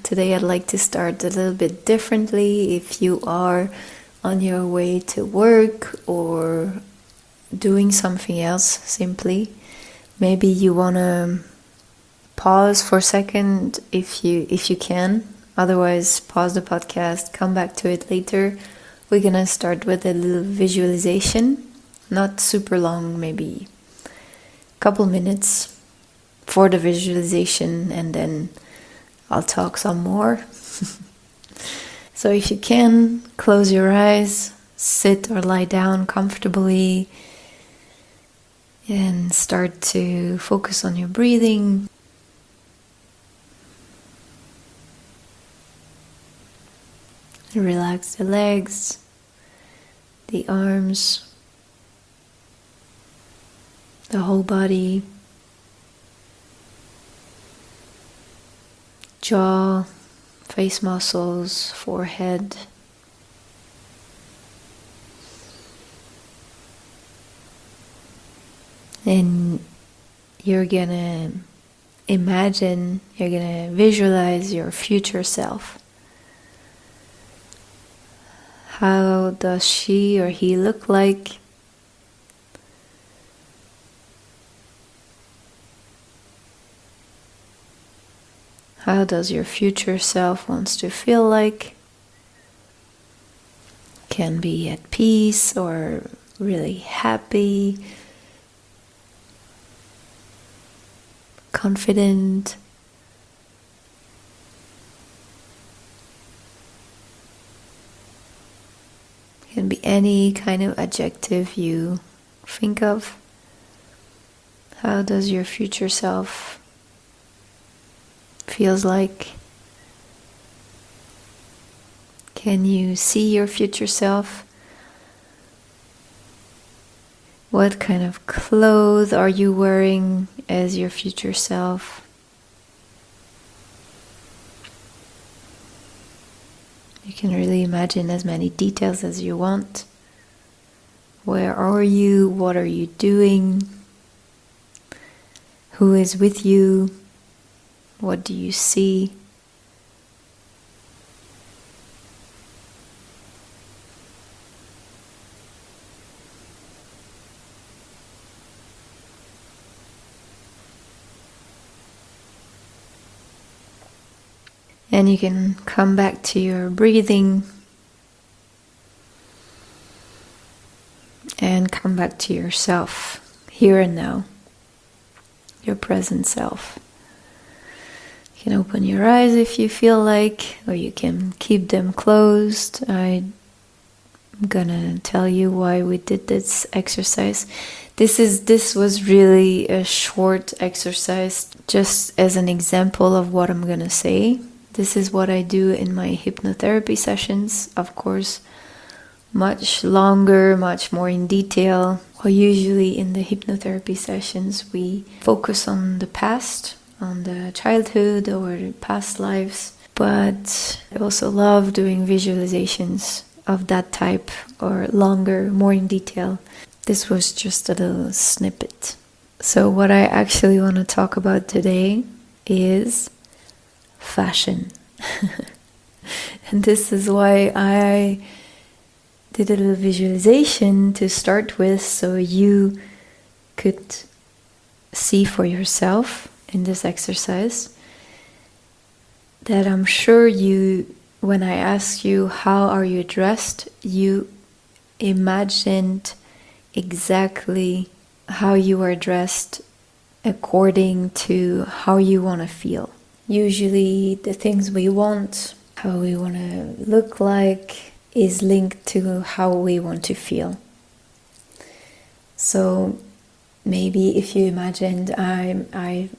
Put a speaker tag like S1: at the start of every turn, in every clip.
S1: Today I'd like to start a little bit differently. If you are on your way to work or doing something else simply, maybe you want to pause for a second if you can. Otherwise, pause the podcast, come back to it later. We're gonna start with a little visualization, not super long, maybe a couple minutes for the visualization, and then I'll talk some more. So if you can, close your eyes, sit or lie down comfortably, and start to focus on your breathing. Relax the legs, the arms, the whole body, jaw, face muscles, forehead. And you're gonna imagine, you're gonna visualize your future self. How does she or he look like? How does your future self wants to feel like? Can be at peace or really happy, confident. Can be any kind of adjective you think of. How does your future self feels like? Can you see your future self? What kind of clothes are you wearing as your future self? You can really imagine as many details as you want. Where are you? What are you doing? Who is with you? What do you see? And you can come back to your breathing and come back to yourself, here and now, your present self. You can open your eyes if you feel like, or you can keep them closed. I'm gonna tell you why we did this exercise. This was really a short exercise, just as an example of what I'm gonna say. This is what I do in my hypnotherapy sessions, of course, much longer, much more in detail. Well, usually in the hypnotherapy sessions, we focus on the past, on the childhood or past lives. But I also love doing visualizations of that type, or longer, more in detail. This was just a little snippet. So what I actually want to talk about today is fashion. And this is why I did a little visualization to start with, so you could see for yourself in this exercise that I'm sure you, when I asked you how are you dressed, you imagined exactly how you are dressed according to how you want to feel. Usually the things we want, how we want to look like, is linked to how we want to feel. So maybe if you imagined I'm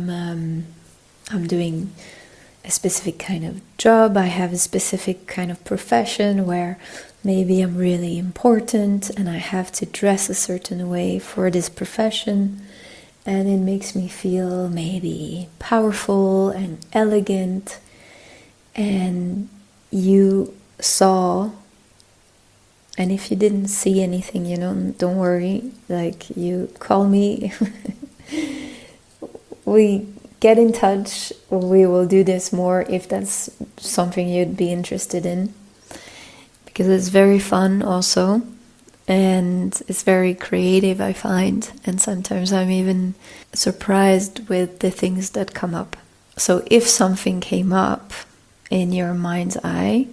S1: doing a specific kind of job, I have a specific kind of profession where maybe I'm really important and I have to dress a certain way for this profession, and it makes me feel maybe powerful and elegant. And you saw, and if you didn't see anything, don't worry, like, you call me. We get in touch. We will do this more if that's something you'd be interested in, because it's very fun also, and it's very creative, I find, and sometimes I'm even surprised with the things that come up. So if something came up in your mind's eye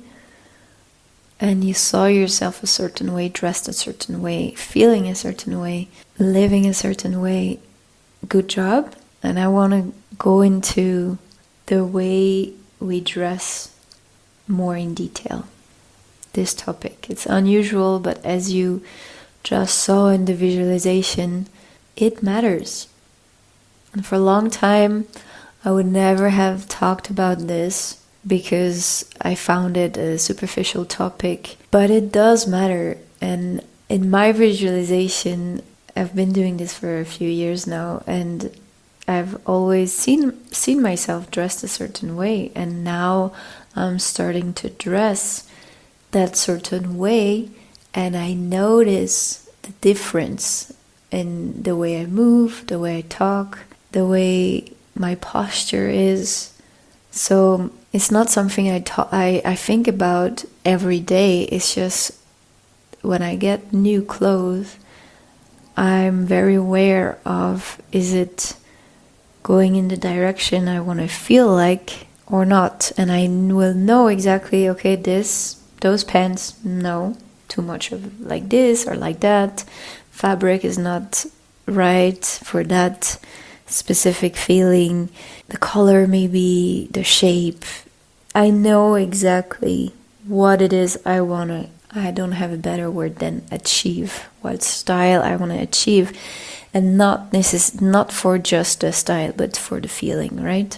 S1: and you saw yourself a certain way, dressed a certain way, feeling a certain way, living a certain way, good job. And I want to go into the way we dress more in detail. This topic. It's unusual, but as you just saw in the visualization, it matters. And for a long time, I would never have talked about this because I found it a superficial topic, but it does matter. And in my visualization, I've been doing this for a few years now, and I've always seen myself dressed a certain way, and now I'm starting to dress that certain way, and I notice the difference in the way I move, the way I talk, the way my posture is. So it's not something I think about every day. It's just when I get new clothes, I'm very aware of, is it going in the direction I want to feel like or not? And I will know exactly, okay, those pants, no, too much of like this or like that. Fabric is not right for that specific feeling. The color, maybe the shape. I know exactly what it is I want to, I don't have a better word than achieve, what style I want to achieve, and not for just the style, but for the feeling, right?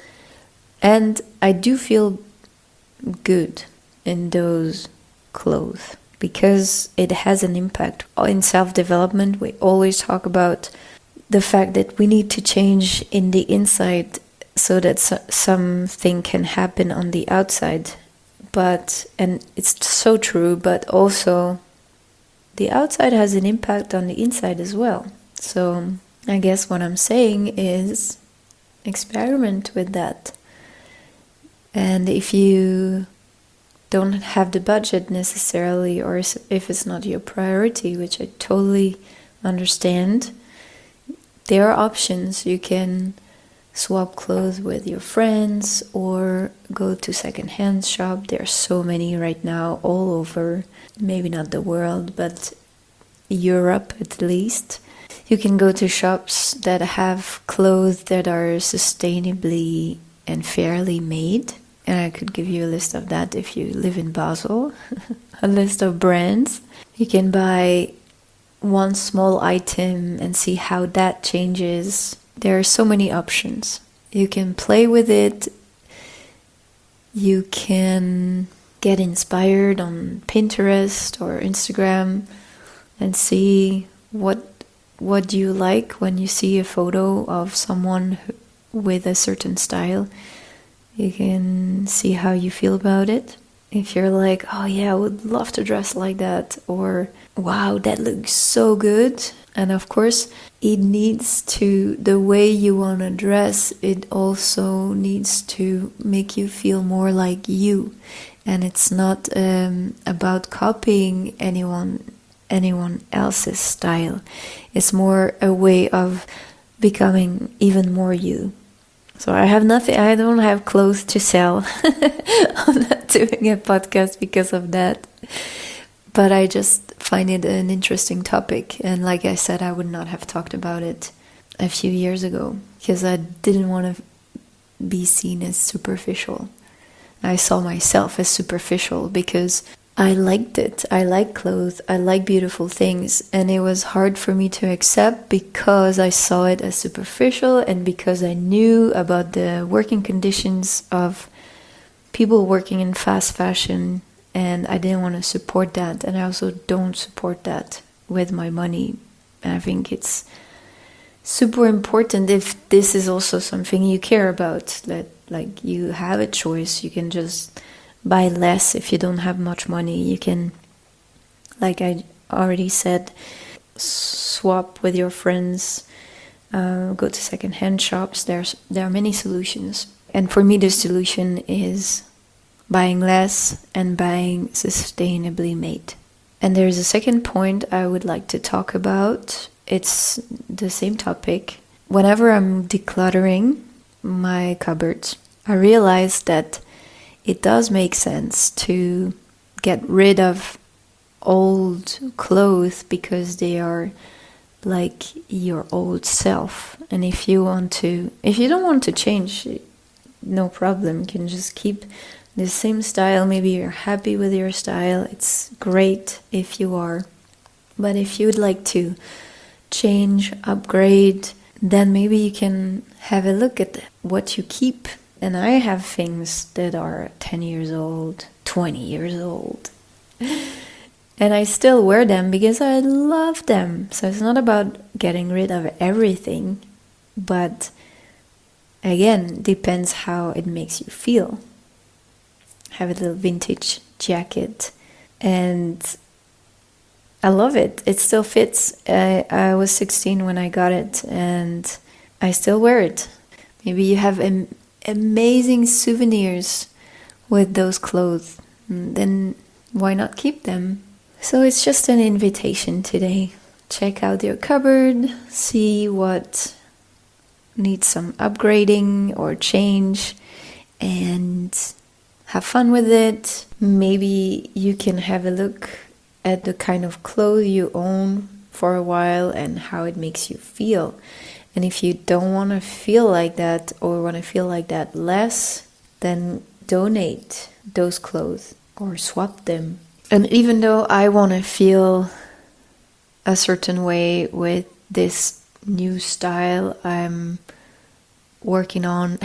S1: And I do feel good in those clothes because it has an impact. In self-development, we always talk about the fact that we need to change in the inside so that something can happen on the outside. And it's so true, but also the outside has an impact on the inside as well. So I guess what I'm saying is experiment with that. And if you don't have the budget necessarily, or if it's not your priority, which I totally understand, there are options. You can swap clothes with your friends or go to secondhand shop. There are so many right now all over, maybe not the world, but Europe at least. You can go to shops that have clothes that are sustainably and fairly made. And I could give you a list of that if you live in Basel. A list of brands. You can buy one small item and see how that changes. There are so many options. You can play with it. You can get inspired on Pinterest or Instagram and see what you like when you see a photo of someone with a certain style. You can see how you feel about it. If you're like, oh yeah, I would love to dress like that, or wow, that looks so good. And of course, it needs to, the way you want to dress, it also needs to make you feel more like you. And it's not about copying anyone else's style. It's more a way of becoming even more you. So I don't have clothes to sell. I'm not doing a podcast because of that. But I just find it an interesting topic. And like I said, I would not have talked about it a few years ago because I didn't want to be seen as superficial. I saw myself as superficial because I liked it. I like clothes. I like beautiful things. And it was hard for me to accept because I saw it as superficial and because I knew about the working conditions of people working in fast fashion, and I didn't want to support that. And I also don't support that with my money. And I think it's super important if this is also something you care about, that like you have a choice. You can just buy less if you don't have much money. You can, like I already said, swap with your friends go to secondhand shops. There are many solutions. And for me, the solution is buying less and buying sustainably made. And there's a second point I would like to talk about. It's the same topic. Whenever I'm decluttering my cupboards, I realize that it does make sense to get rid of old clothes because they are like your old self. And if you don't want to change, no problem. You can just keep the same style. Maybe you're happy with your style. It's great if you are. But if you would like to change, upgrade, then maybe you can have a look at what you keep. And I have things that are 10 years old, 20 years old. And I still wear them because I love them. So it's not about getting rid of everything. But again, depends how it makes you feel. Have a little vintage jacket. And I love it. It still fits. I was 16 when I got it. And I still wear it. Maybe you have amazing souvenirs with those clothes. Then why not keep them? So it's just an invitation today. Check out your cupboard. See what needs some upgrading or change. And have fun with it. Maybe you can have a look at the kind of clothes you own for a while and how it makes you feel. And if you don't want to feel like that or want to feel like that less, then donate those clothes or swap them. And even though I want to feel a certain way with this new style I'm working on,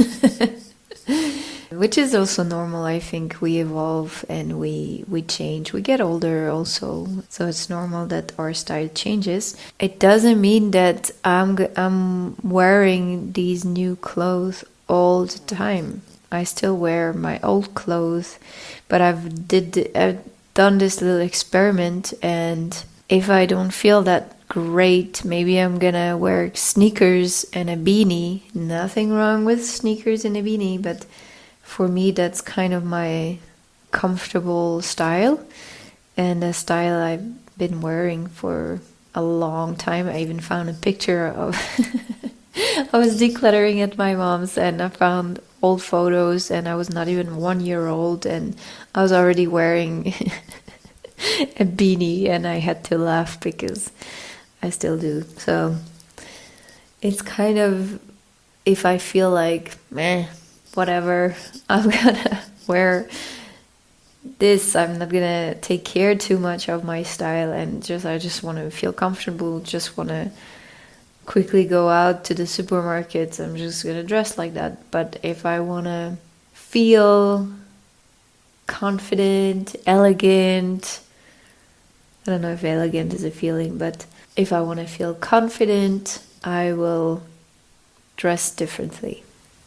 S1: which is also normal. I think we evolve and we change. We get older also, so it's normal that our style changes. It doesn't mean that I'm wearing these new clothes all the time. I still wear my old clothes, but I've done this little experiment, and if I don't feel that great, maybe I'm gonna wear sneakers and a beanie. Nothing wrong with sneakers and a beanie, but for me, that's kind of my comfortable style and a style I've been wearing for a long time. I even found a picture of I was decluttering at my mom's and I found old photos and I was not even 1 year old and I was already wearing a beanie and I had to laugh because I still do. So it's kind of, if I feel like, whatever, I'm gonna wear this. I'm not gonna take care too much of my style and I just want to feel comfortable, just want to quickly go out to the supermarket. I'm just gonna dress like that. But if I want to feel confident, elegant, I don't know if elegant is a feeling, but if I want to feel confident, I will dress differently.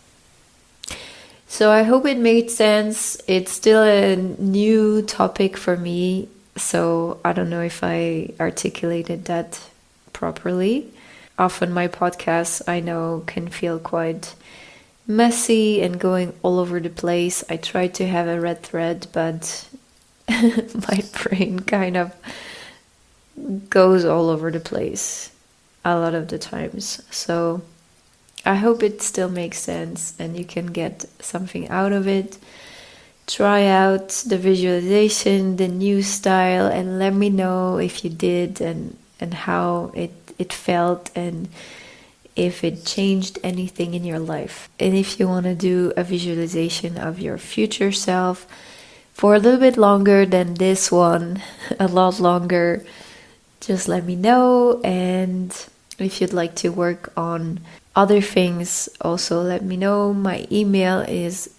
S1: So I hope it made sense. It's still a new topic for me, so I don't know if I articulated that properly. Often my podcasts, I know, can feel quite messy and going all over the place. I try to have a red thread, but my brain kind of goes all over the place a lot of the times. So I hope it still makes sense and you can get something out of it. Try out the visualization, the new style, and let me know if you did and how it felt and if it changed anything in your life. And if you want to do a visualization of your future self for a little bit longer than this one, a lot longer, just let me know. And if you'd like to work on other things, also let me know. My email is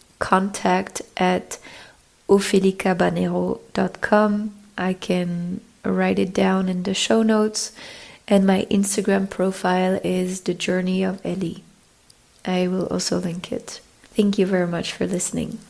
S1: contact@ofelicabanero.com. I can write it down in the show notes. And my Instagram profile is The Journey of Ellie. I will also link it. Thank you very much for listening.